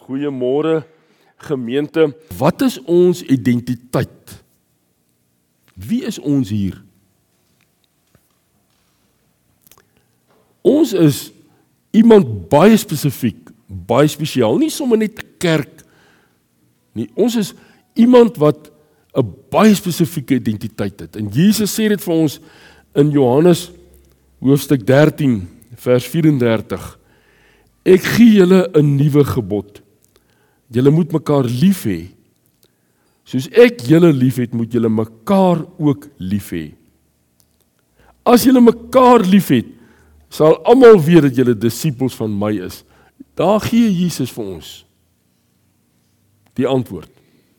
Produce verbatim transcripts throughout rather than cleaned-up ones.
Goeiemôre gemeente. Wat is ons identiteit? Wie is ons hier? Ons is iemand baie spesifiek, baie spesiaal, nie sommer net 'n kerk nie. Ons is iemand wat 'n baie spesifieke identiteit het. En Jesus sê dit vir ons in Johannes hoofstuk dertien vers vyf en dertig. Ek gee julle 'n nuwe gebod. Julle moet mekaar lief hê. Soos ek julle lief het, moet julle mekaar ook lief hê. As julle mekaar lief het, sal almal weet dat julle disippels van my is. Daar gee Jesus vir ons die antwoord.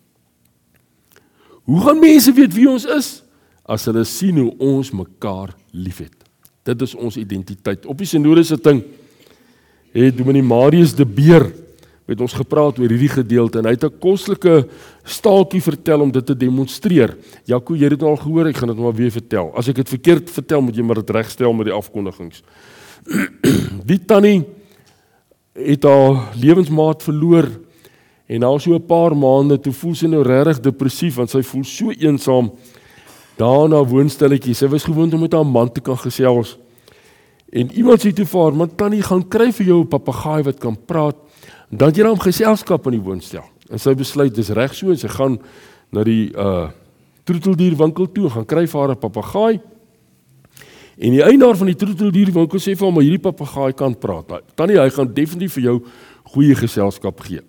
Hoe gaan mense weet wie ons is? As hulle sien hoe ons mekaar lief het. Dit is ons identiteit. Op die sinodesitting het Dominee Marius de Beer met ons gepraat oor hierdie gedeelte en hy het 'n kostelike staaltjie vertel om dit te demonstreer. Jaco, jy het dit al gehoor, ek gaan dit maar weer vertel. As ek dit verkeerd vertel, moet jy maar dit regstel met die afkondigings. Die tannie het haar lewensmaat verloor en na so 'n paar maande toe voel sy nou regtig depressief want sy voel so eensaam daar na woonstelletjie. Sy was gewoond om met haar man te kan gesels. En iemand sê toe vir haar, "Man, tannie, gaan kry vir jou 'n papegaai wat kan praat." Dan het jy dan geselskap in die woonstel. En sy besluit, dis reg so, en sy gaan na die uh, troeteldierwinkel toe, en gaan kry vir haar 'n papegaai. En die eienaar van die troeteldierwinkel sê vir hom, maar hierdie papegaai kan praat. Tannie, hy gaan definitief vir jou goeie geselskap gee.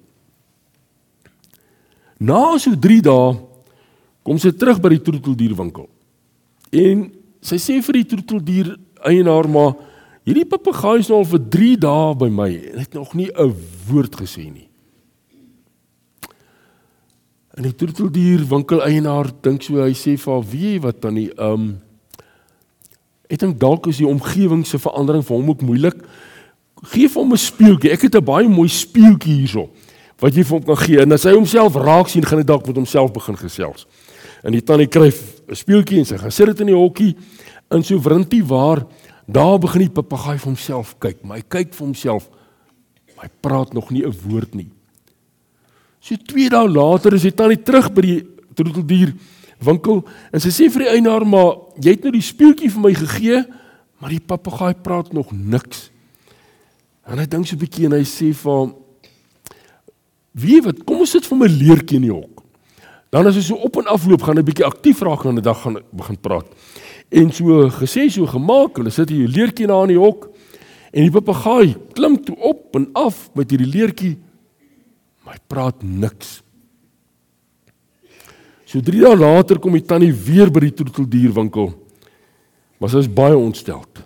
Na so drie dae, kom sy terug by die troeteldierwinkel. En sy sê vir die troeteldier eienaar, maar hierdie papegaai is nou al vir drie dae by my en het nog nie 'n woord gesê nie. En die troeteldier winkel eienaar dink so, hy sê vir haar, weet jy wat tannie, um, ek dink dalk is die omgewing se verandering vir hom ook moeilik. Geef hom 'n speeltjie. Ek het 'n baie mooi speeltjie hierso wat jy vir hom kan gee. En as hy homself raak sien, gaan hy dalk met homself begin gesels. En die tannie kry 'n speeltjie en sy gaan sit dit in die hokkie en so wrintie waar. Daar begin die papegaai vir homself kyk, maar hy kyk vir homself, maar hy praat nog nie 'n woord nie. So twee dae later is hy tannie terug by die troeteldier winkel, en sy sê vir die eienaar, maar jy het nou die speeltjie vir my gegee, maar die papegaai praat nog niks. En hy dink so 'n bietjie en hy sê vir hom, weet wat, kom ons sit vir my leertjie in die hok. Dan as hy so op en afloop, gaan hy 'n bietjie aktief raak en 'n dag gaan begin praat. En so gesê, so gemaak, hulle sit hier leertjie na in die hok, en die papegaai klim toe op en af met hierdie leertjie, maar hy praat niks. So drie dae later kom die tannie weer by die troeteldierwinkel, maar sy is baie ontsteld.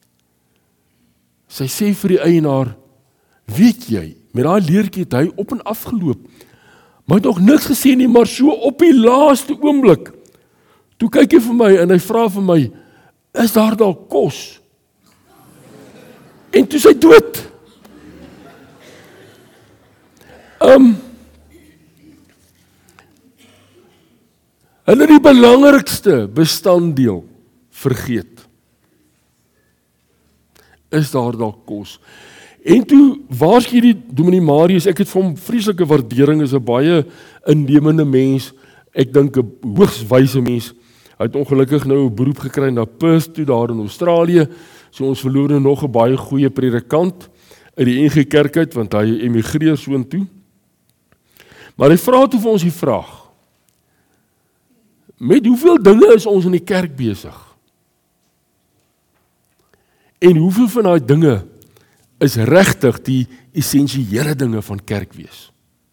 Sy sê vir die eienaar, weet jy, met daai leertjie het hy op en af geloop, maar hy het nog niks gesê nie, maar so op die laaste oomblik, toe kyk hy vir my en hy vra vir my, is daar dalk kos? En toe is hy dood. Um, hulle die belangrikste bestanddeel vergeet. Is daar dalk kos? En toe waarsku die Dominee Marius, ek het vir hom vreeslike waardering, is 'n baie innemende mens, ek dink 'n hoogs wyse mens. Hy het ongelukkig nou 'n beroep gekry na Perth toe daar in Australië, so ons verloor nou nog 'n baie goeie predikant uit die N G Kerk uit, want hy emigreer soontoe. Maar hy vra toe vir ons die vraag, met hoeveel dinge is ons in die kerk besig? En hoeveel van daai dinge is regtig die essensiële dinge van kerk wees?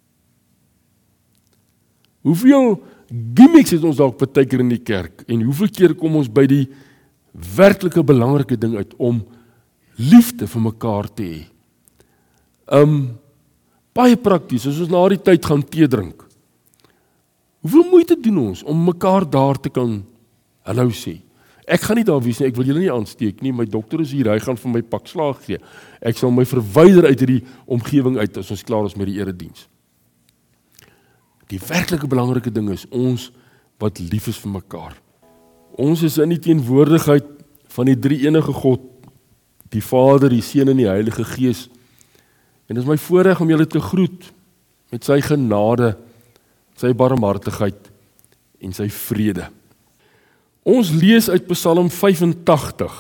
Hoeveel gimmicks het ons dalk partykeer in die kerk, en hoeveel keer kom ons by die werklike belangrike ding uit, om liefde vir mekaar te hê? Um, baie prakties, as ons na die tyd gaan tee drink, hoeveel moeite doen ons, om mekaar daar te kan hallo sê? Ek gaan nie daar wees nie, ek wil julle nie aansteek nie, my dokter is hier, hy gaan vir my pak slaag gee, ek sal my verwyder uit hierdie omgewing uit, as ons klaar is met die erediens. Die werklike belangrike ding is ons wat lief is vir mekaar. Ons is in die teenwoordigheid van die drie enige God, die Vader, die Seun en die Heilige Gees. En dit is my voorreg om julle te groet met sy genade, sy barmhartigheid en sy vrede. Ons lees uit Psalm vyfentagtig.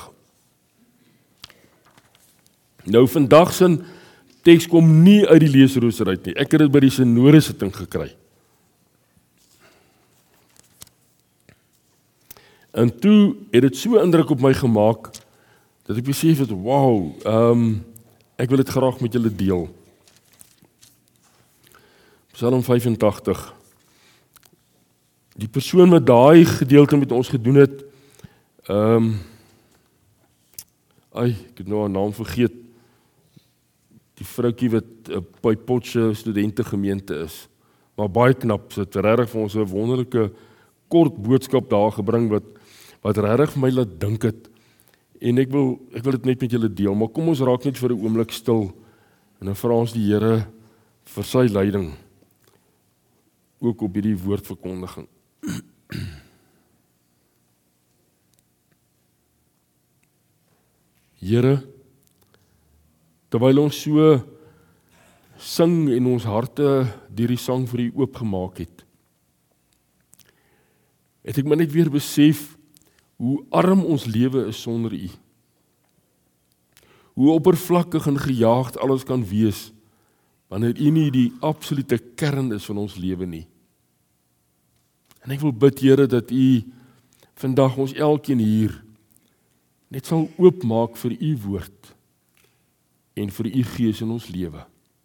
Nou vandag se teks kom nie uit die leesrooster uit nie. Ek het dit by die synode sitting gekry. En toe het dit so indruk op my gemaak dat ek besef het, wow, um, ek wil dit graag met julle deel. Psalm vyfentagtig. Die persoon wat daai gedeelte met ons gedoen het, ehm um, ai, ek het nou haar naam vergeet. Die vroukie wat uh, by Potse studentegemeente is, maar baie knap, sy het regtig vir ons 'n wonderlike kort boodskap daar gebring wat wat regtig vir my laat dink het. En ek wil ek wil dit net met julle deel, maar kom ons raak net vir 'n oomblik stil en dan vra ons die Here vir sy leiding ook op hierdie woordverkondiging. Here, terwyl ons so sing en ons harte deur die sang vir U oopgemaak het, het ek maar net weer besef hoe arm ons lewe is sonder U. Hoe oppervlakkig en gejaagd alles kan wees wanneer U nie die absolute kern is van ons lewe nie. En ek wil bid, Here, dat U vandag ons elkeen hier net sal oopmaak vir U woord en vir U Gees in ons lewe.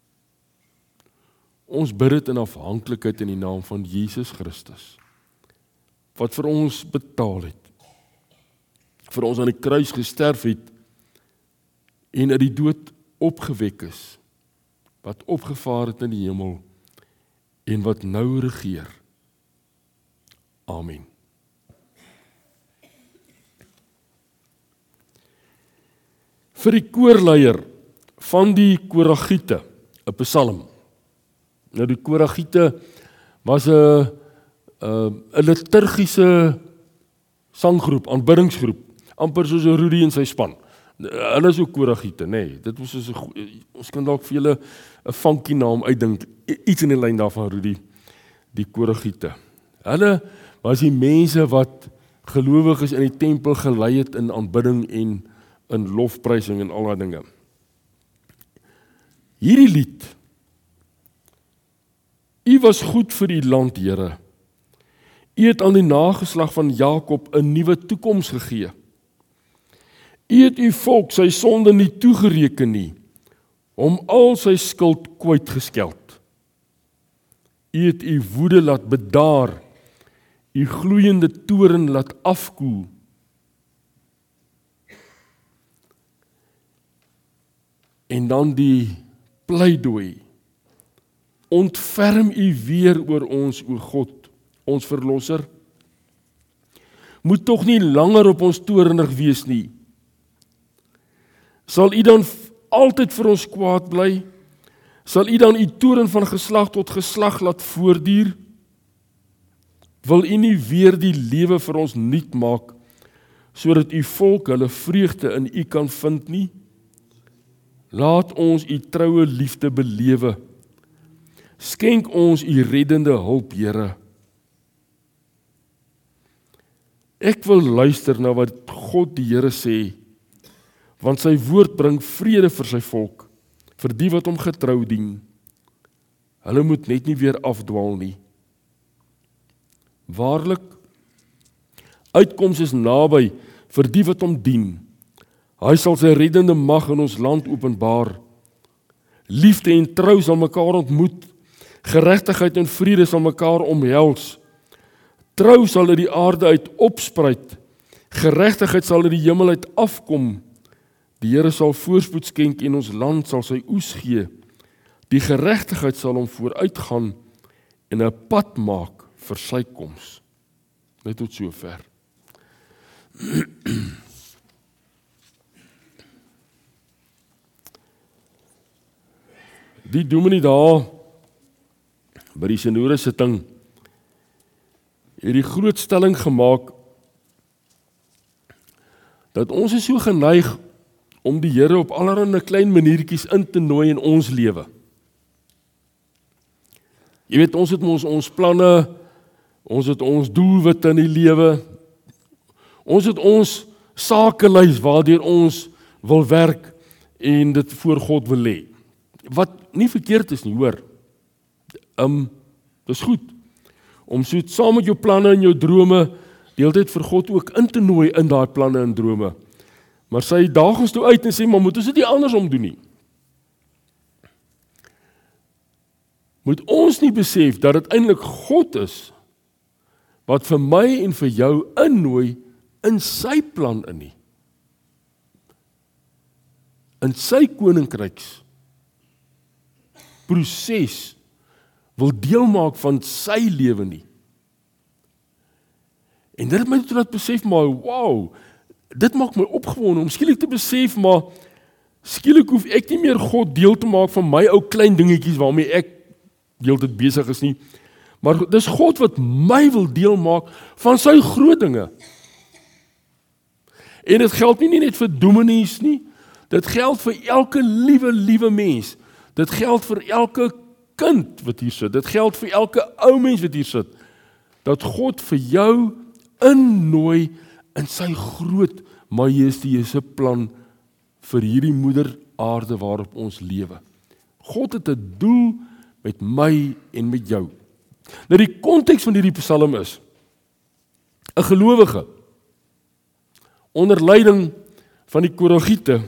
Ons bid dit in afhanklikheid in die naam van Jesus Christus, wat vir ons betaal het, vir ons aan die kruis gesterf het en uit die dood opgewek is, wat opgevaar het in die hemel en wat nou regeer. Amen. Vir die koorleier van die Koragiete, 'n psalm. Nou die Koragiete was 'n 'n 'n liturgiese sanggroep, aanbiddingsgroep, amper soos 'n Rudy en sy span. Hulle is ook Koragiete, nê. Nee, dit was soos 'n ons kan dalk vir julle 'n funky naam uitdink, iets in die lyn daarvan, Rudy, die Koragiete. Hulle was die mense wat gelowiges in die tempel gelei het in aanbidding en in lofprysing en al daai dinge. Hierdie lied: U was goed vir die land, Here. U het aan die nageslag van Jakob 'n nuwe toekoms gegee. U het U volk sy sonde nie toegereken nie, om al sy skuld kwytgeskeld. U het U woede laat bedaar, U gloeiende toren laat afkoel. En dan die pleidooi: ontferm U weer oor ons, o God, ons verlosser. Moet tog nie langer op ons toornig wees nie. Sal U dan altyd vir ons kwaad bly? Sal U dan U toorn van geslag tot geslag laat voortduur? Wil U nie weer die lewe vir ons nuut maak, sodat U volk hulle vreugde in U kan vind nie? Laat ons U troue liefde belewe. Skenk ons U reddende hulp, Here. Ek wil luister na wat God die Here sê, want sy woord bring vrede vir sy volk, vir die wat hom getrou dien. Hulle moet net nie weer afdwaal nie. Waarlik, uitkoms is naby vir die wat hom dien. Hy sal sy reddende mag in ons land openbaar. Liefde en trou sal mekaar ontmoet. Geregtigheid en vrede sal mekaar omhels. Trou sal uit die aarde uit opspruit. Geregtigheid sal uit die hemel uit afkom. Die Here sal voorspoed skenk en ons land sal sy oes gee. Die geregtigheid sal hom vooruitgaan en 'n pad maak vir sy koms. Net tot sover. Die dominee daar by die synode sitting het die groot stelling gemaak dat ons is so geneig om die Here op allerlei klein maniertjies in te nooi in ons lewe. Jy weet, ons het ons ons planne, ons het ons doelwitte in die lewe. Ons het ons sakelys waardeur ons wil werk en dit voor God wil hê. Wat nie verkeerd is nie, hoor. Um, dis goed om so saam met jou planne en jou drome die hele tyd vir God ook in te nooi in daai planne en drome. Maar sy daag ons toe uit en sê, maar moet ons dit nie andersom doen nie? Moet ons nie besef dat dit eintlik God is wat vir my en vir jou innooi in sy plan in nie. In sy koninkryks proses wil deel maak van sy lewe nie. En dit het my toe laat besef, maar wow, dit maak my opgewonde om skielik te besef, maar skielik hoef ek nie meer God deel te maak van my ou klein dingetjies waarmee ek deeltyd besig is nie, maar dis God wat my wil deel maak van sy groot dinge. En dit geld nie net vir dominees nie, dit geld vir elke liewe, liewe mens. Dit geld vir elke kind wat hier sit. Dit geld vir elke ou mens wat hier sit. Dat God vir jou innooi in sy groot majestueuse plan vir hierdie moeder aarde waarop ons lewe. God het 'n doel met my en met jou. Nou die konteks van hierdie psalm is 'n gelowige onder leiding van die Koragiete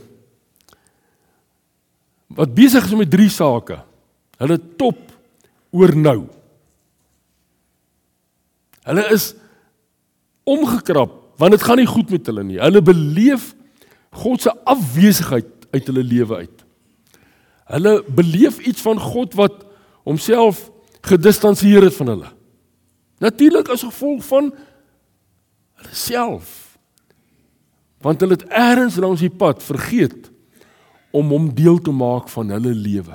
wat besig is met drie sake. Hulle top oor nou. Hulle is omgekrap, want dit gaan nie goed met hulle nie. Hulle beleef God se afwesigheid uit hulle lewe uit. Hulle beleef iets van God wat homself gedistanseer het van hulle. Natuurlik as gevolg van hulle self. Want hulle het eers langs die pad vergeet om hom deel te maak van hulle lewe.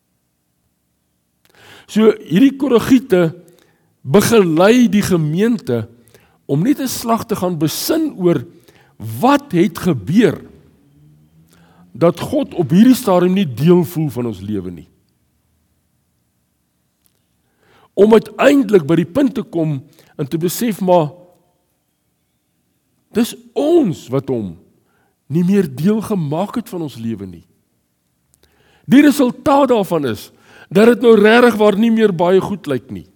So hierdie Koragiete begelei die gemeente om net 'n slag te gaan besin oor wat het gebeur dat God op hierdie stadium nie deel voel van ons lewe nie. Om uiteindelik by die punt te kom en te besef, maar dis ons wat hom nie meer deel gemaak het van ons lewe nie. Die resultaat daarvan is dat dit nou regtig waar nie meer baie goed lyk nie.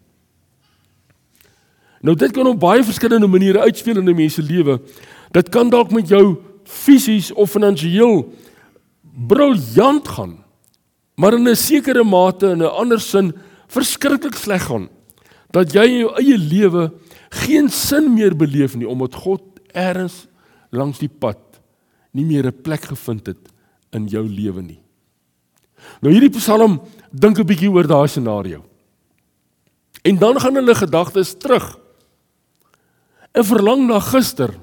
Nou dit kan op baie verskillende maniere uitspeel in 'n mens se lewe. Dit kan dalk met jou fisies of finansiëel briljant gaan, maar in 'n sekere mate en 'n ander sin verskriklik sleg gaan. Dat jy in jou eie lewe geen sin meer beleef nie, omdat God eers langs die pad nie meer 'n plek gevind het in jou lewe nie. Nou hierdie Psalm dink 'n bietjie oor daai scenario. En dan gaan hulle gedagtes terug en verlang na gister.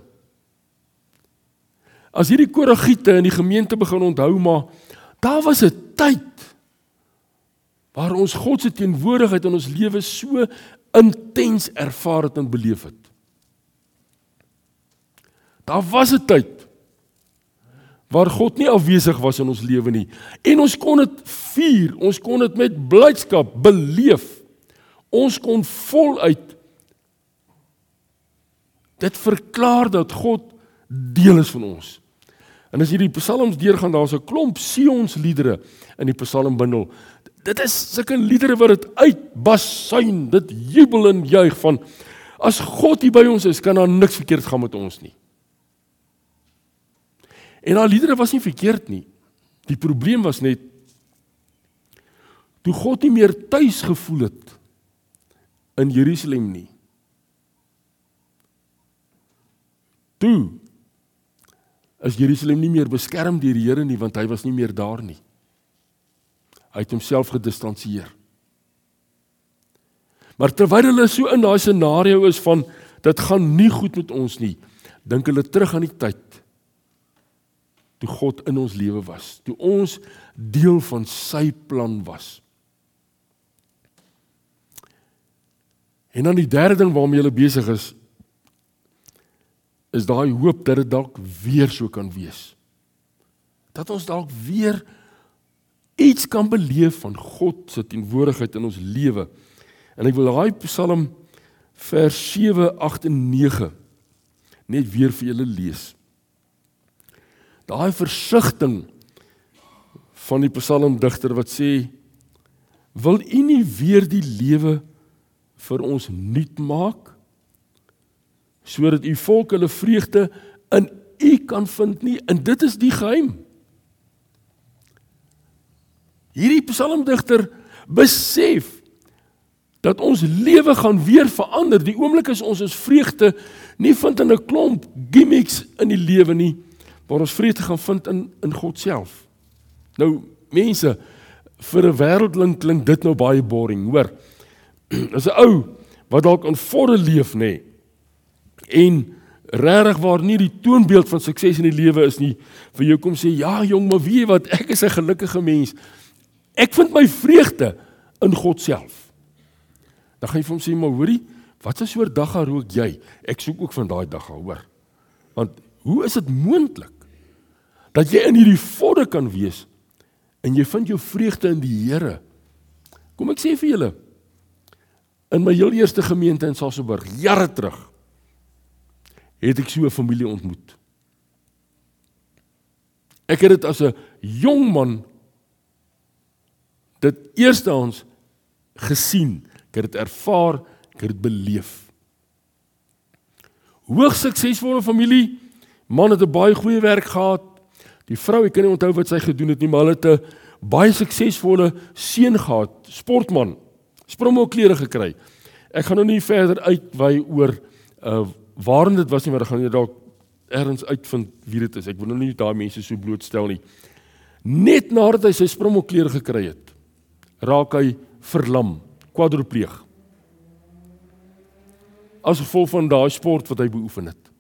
As hierdie Koragiete in die gemeente begin onthou, maar daar was 'n tyd waar ons God se teenwoordigheid in ons lewe so intens ervaar het en beleef het. Daar was 'n tyd waar God nie afwesig was in ons lewe nie. En ons kon dit vier, ons kon dit met blydskap beleef. Ons kon voluit dit verklaar dat God deel is van ons. En as jy die psalms deurgaan, daar's 'n klomp Sionsliedere in die psalmbundel. Dit is sulke liedere wat dit uitbasuin, dit jubel en juig van, as God hier by ons is, kan daar niks verkeerd gaan met ons nie. En daai liedere was nie verkeerd nie. Die probleem was net, toe God nie meer tuis gevoel het in Jerusalem nie. Toe is Jerusalem nie meer beskerm deur die Here nie, want hy was nie meer daar nie. Hy het homself gedistanseer. Maar terwyl hulle so in daai scenario is van, dit gaan nie goed met ons nie, dink hulle terug aan die tyd, toe God in ons lewe was, toe ons deel van sy plan was. En dan die derde ding waarmee hulle besig is, is daai hoop dat dit dalk weer so kan wees. Dat ons dalk weer iets kan beleef van God se teenwoordigheid in ons lewe. En ek wil daai Psalm vers sewe, agt en nege net weer vir julle lees. Daai versigtiging van die psalmdigter wat sê, wil U nie weer die lewe vir ons nuut maak, sodat U volk hulle vreugde in U kan vind nie, en dit is die geheim. Hierdie psalmdigter besef dat ons lewe gaan weer verander. Die oomblik is ons ons vreugde nie vind in 'n klomp gimmicks in die lewe nie, maar ons vreugde gaan vind in, in God self. Nou, mense, vir 'n wêreldling klink dit nou baie boring, hoor. As 'n ou wat dalk in vorre leef, nê, en regtig waar nie die toonbeeld van sukses in die lewe is nie, vir jou kom sê, ja jong, maar weet jy wat, ek is 'n gelukkige mens. Ek vind my vreugde in God self. Dan gaan jy vir hom sê, maar hoorie, wat 'n soort dagga rook jy? Ek soek ook van daai dagga, hoor. Want hoe is dit moontlik dat jy in hierdie vorre kan wees en jy vind jou vreugde in die Here? Kom ek sê vir julle, in my heel eerste gemeente in Sasolburg, jare terug, het ek so 'n familie ontmoet. Ek het dit as 'n jong man dit eerstehands gesien, ek het dit ervaar, ek het dit beleef. Hoogs suksesvolle familie, man het 'n baie goeie werk gehad, die vrou, ek kan nie onthou wat sy gedoen het nie, maar hulle het 'n baie suksesvolle seun gehad, sportman, sprommelklere gekry. Ek gaan nou nie verder uitwy oor uh, waarom dit was nie, maar ek gaan jy dalk ergens uitvind wie dit is. Ek wil nou nie daai mense so blootstel nie. Net nadat hy sy sprommelklere gekry het, raak hy verlam, kwadropleeg. As gevolg van daai sport wat hy beoefen het.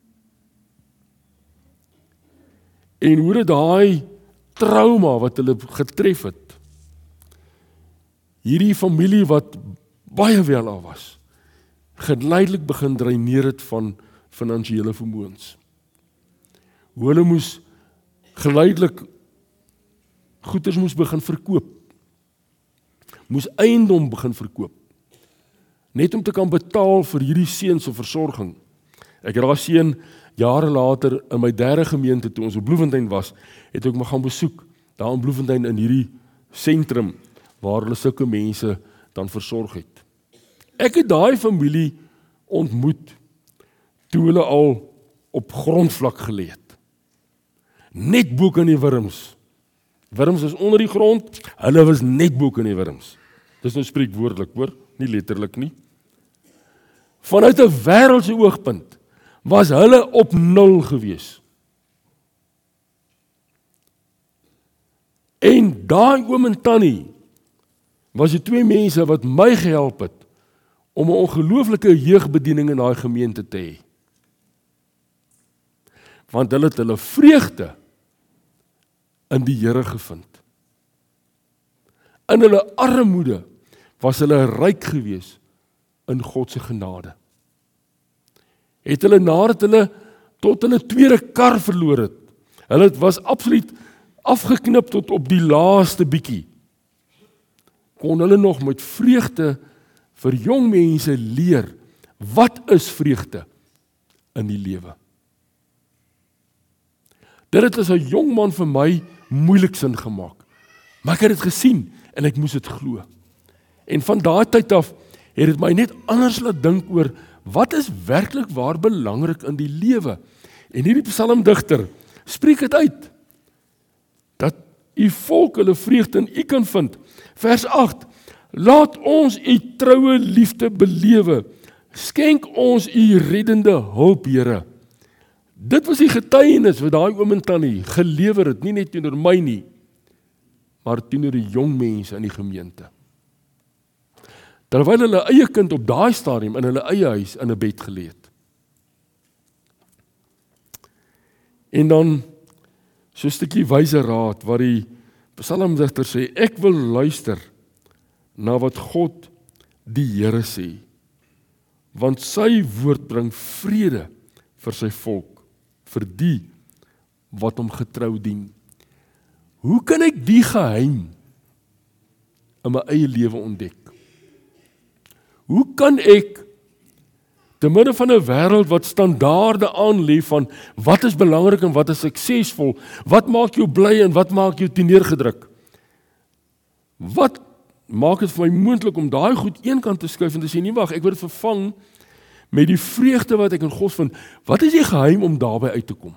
En hoe dit daai trauma wat hulle getref het, hierdie familie wat baie wel af was, geleidelik begin dreineer het van finansiële vermoëns. Hoe hulle moes geleidelik goederes moes begin verkoop. Moes eiendom begin verkoop. Net om te kan betaal vir hierdie seun se versorging. Ek het daai seun jare later in my derde gemeente toe ons op Bloemfontein was, het ek my gaan besoek daar in Bloemfontein in hierdie sentrum waar hulle sulke mense dan versorg het. Ek het daai familie ontmoet toe hulle al op grondvlak gelê het. Net bo in die wurms. Wurms is onder die grond, hulle was net bo in die wurms. Dis nou spreekwoordelik, hoor, nie letterlik nie. Vanuit 'n wêreldse oogpunt was hulle op nul gewees. En daai oom en tannie was die twee mense wat my gehelp het om 'n ongelooflike jeugbediening in daai gemeente te hê. Want hulle het hulle vreugde in die Here gevind. In hulle armoede was hulle ryk gewees in God se genade. Het hulle nadat hulle tot hulle tweede kar verloor het, hulle was absoluut afgeknip tot op die laaste bietjie, kon hulle nog met vreugde vir jong mense leer, wat is vreugde in die lewe. Dit het as 'n jong man vir my moeilik sin gemaak, maar ek het dit gesien en ek moes dit glo. En van daai tyd af het dit my net anders laat dink oor wat is werklik waar belangrik in die lewe. En hierdie psalmdigter spreek dit uit, dat u volk hulle vreugde in u kan vind. Vers agt, laat ons u troue liefde belewe, skenk ons u reddende hulp, Here. Dit was die getuienis wat daai oom en tannie gelewer het, nie net teenoor my nie, maar teenoor die jong mense in die gemeente. Terwyl hulle eie kind op daai stadium in hulle eie huis in 'n bed gelê het. En dan so 'n stukkie wyse raad waar die psalmdigter sê, ek wil luister na wat God die Here sê, want sy woord bring vrede vir sy volk, vir die wat hom getrou dien. Hoe kan ek die geheim in my eie lewe ontdek? Hoe kan ek te midde van 'n wêreld wat standaarde aanlê van wat is belangrik en wat is suksesvol, wat maak jou bly en wat maak jou teneergedruk? Wat maak dit vir my moontlik om daai goed eenkant te skuif en te sê nee wag, ek word vervang met die vreugde wat ek in God vind. Wat is die geheim om daarby uit te kom?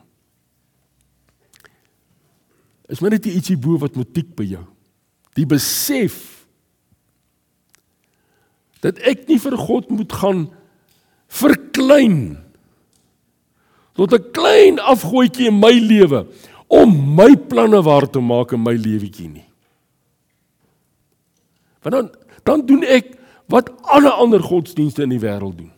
Is maar net ietsie bo wat moet tik by jou. Die besef dat ek nie vir God moet gaan verklein tot 'n klein afgooitjie in my lewe om my planne waar te maak in my lewetjie nie. Want dan, dan doen ek wat alle ander godsdienste in die wêreld doen.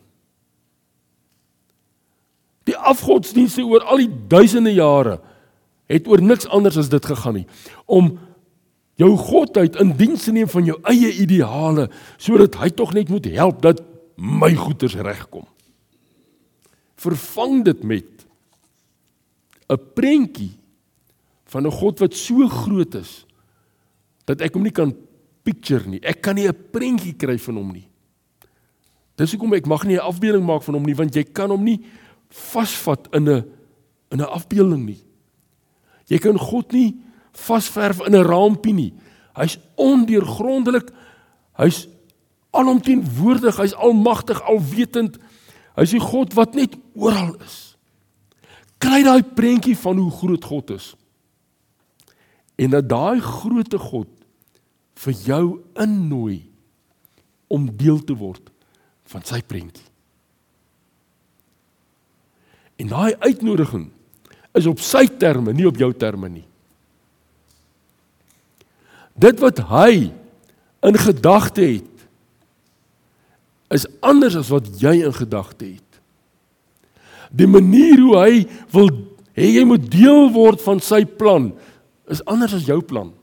Die afgodsdienste oor al die duisende jare het oor niks anders as dit gegaan nie. Om jou godheid in diens te neem van jou eie ideale, sodat hy tog net moet help dat my goeders regkom. Vervang dit met 'n prentjie van 'n God wat so groot is, dat ek hom nie kan picture nie. Ek kan nie 'n prentjie kry van hom nie. Dis hoekom ek mag nie 'n afbeelding maak van hom nie, want jy kan hom nie vasvat in 'n in 'n afbeelding nie. Jy kan God nie vasverf in 'n raampie nie. Hy's ondeurgrondelik, hy's alomteenwoordig, hy's almagtig, alwetend. Hy's die God wat net oral is. Kry daai prentjie van hoe groot God is. En dat daai grootte God vir jou innooi om deel te word van sy prentjie. En daai uitnodiging is op sy terme, nie op jou terme nie. Dit wat hy in gedagte het, is anders as wat jy in gedagte het. Die manier hoe hy wil hê jy moet deel word van sy plan, is anders as jou plan.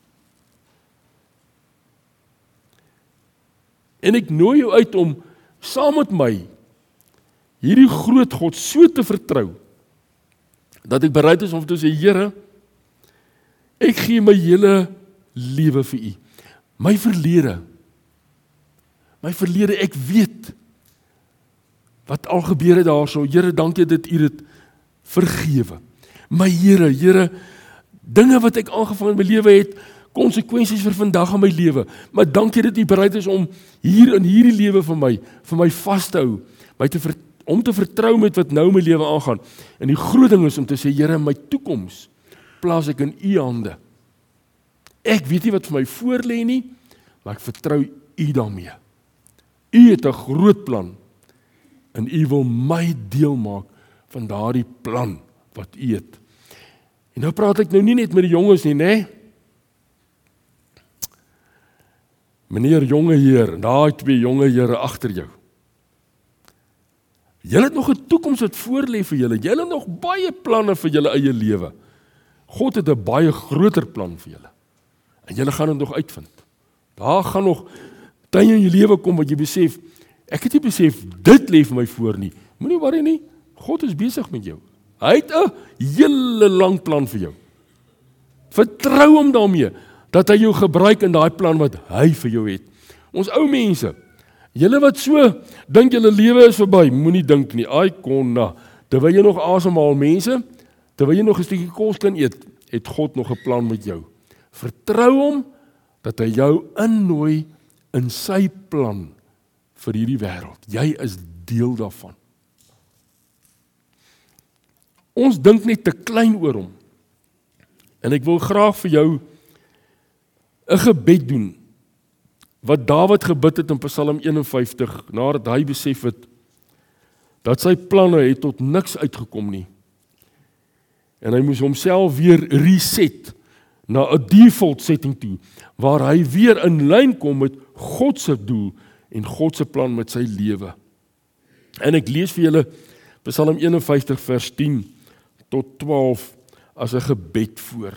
En ek nooi jou uit om saam met my hierdie groot God so te vertrou, dat ek bereid is om te sê, Here, ek gee my hele lewe vir U. My verlede, my verlede, ek weet wat al gebeur het daarso. Here, dankie dat U dit vergewe. My Here, Here, dinge wat ek aangevang in my lewe het, konsekwensies vir vandag in my lewe. Maar dankie dat U bereid is om hier in hierdie lewe vir my, vir my vas te hou, my te ver, om te vertrou met wat nou my lewe aangaan. En die groot ding is om te sê, Here, my toekoms plaas ek in U hande. Ek weet nie wat vir my voor lê nie, maar ek vertrou U daarmee. U het 'n groot plan en U wil my deel maak van daardie plan wat U het. En nou praat ek nou nie net met die jonges nie, né? Meneer jonge heer, daai twee jonge here agter jou. Julle het nog 'n toekoms wat voor lê vir julle. Julle het nog baie planne vir julle eie lewe. God het 'n baie groter plan vir julle. En julle gaan dit nog uitvind. Daar gaan nog tye in jou lewe kom wat jy besef, ek het nie besef dit lê vir my voor nie. Moenie worry nie. God is besig met jou. Hy het 'n hele lang plan vir jou. Vertrou hom daarmee dat hy jou gebruik in daai plan wat hy vir jou het. Ons ou mense, julle wat so dink julle lewe is verby, moenie dink nie. Ai konna, terwyl jy nog asemhaal mense, terwyl jy nog 'n stukkie kos kan eet, het God nog 'n plan met jou. Vertrou hom dat hy jou innooi in sy plan vir hierdie wêreld. Jy is deel daarvan. Ons dink net te klein oor hom. En ek wil graag vir jou 'n gebed doen wat Dawid gebid het in Psalm een en vyftig, nadat hy besef het dat sy planne het tot niks uitgekom nie. En hy moes homself weer reset na 'n default setting toe, waar hy weer in lyn kom met God se doel en God se plan met sy lewe. En ek lees vir julle Psalm een en vyftig vers tien tot twaalf as 'n gebed voor.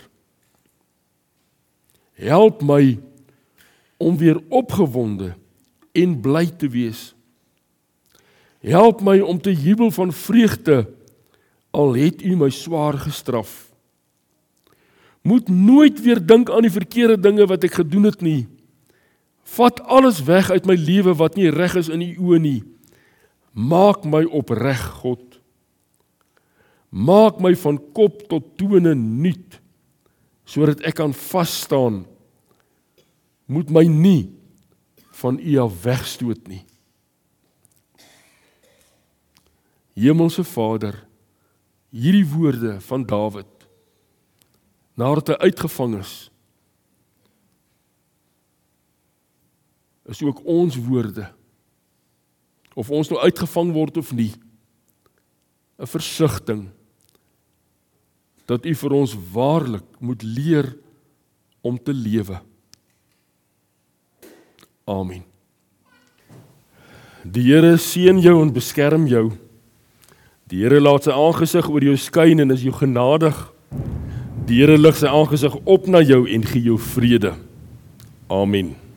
Help my om weer opgewonde en bly te wees. Help my om te jubel van vreugde, al het U my swaar gestraf. Moet nooit weer dink aan die verkeerde dinge wat ek gedoen het nie. Vat alles weg uit my lewe wat nie reg is in U oë nie. Maak my opreg, God. Maak my van kop tot tone nuut, sodat ek kan vas staan. Moet my nie van U af wegstoot nie. Hemelse Vader, hierdie woorde van Dawid, nadat hy uitgevang is, is ook ons woorde, of ons nou uitgevang word of nie, 'n versigtiging, dat U vir ons waarlik moet leer om te lewe. Amen. Die Here seën jou en beskerm jou. Die Here laat sy aangesig oor jou skyn en is jou genadig. Die Here lig sy aangesig op na jou en gee jou vrede. Amen.